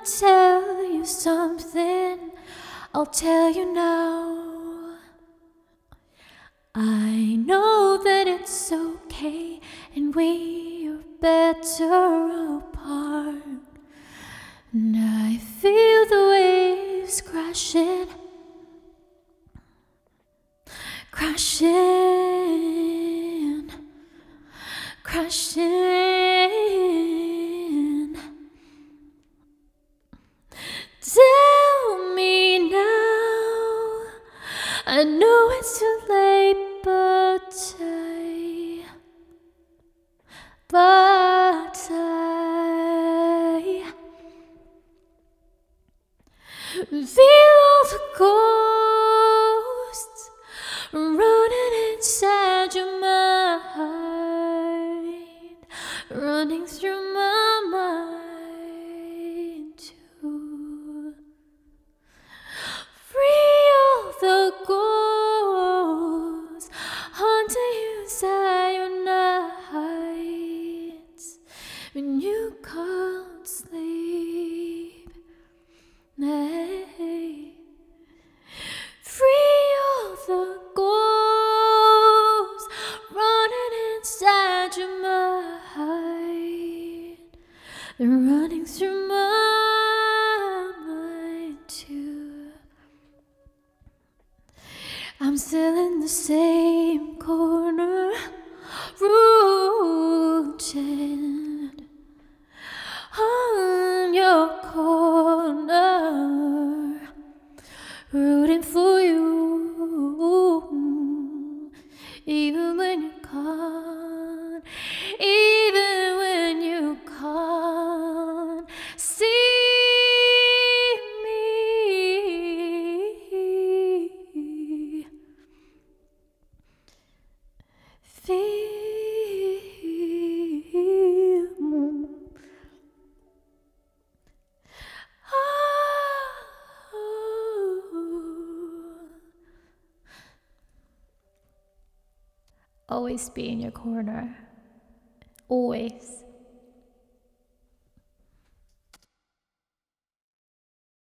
tell you something, I'll tell you now. I know that it's okay and we are better apart. And I feel the waves crashing, crashing, crashing. Tell me now, I know it's too late, but I feel all the ghosts running inside your mind, running through my mind too. Free all the ghosts haunting you inside your nights when you can't sleep. Nay. Free all the ghosts running inside your mind. They're running through my mind too. I'm still in the same corner, rooted on your corner, rooting for you, even when you can't, even when you can't see me. Feel always be in your corner. Always.